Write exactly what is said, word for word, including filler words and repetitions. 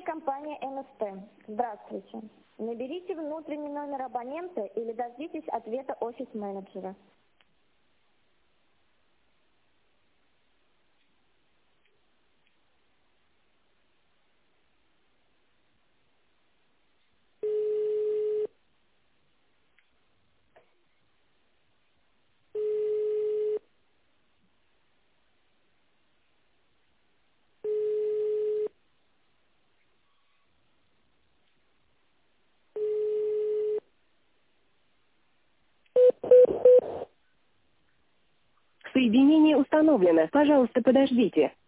компания эм эс тэ. Здравствуйте. Наберите внутренний номер абонента или дождитесь ответа офис-менеджера. Соединение установлено. Пожалуйста, подождите.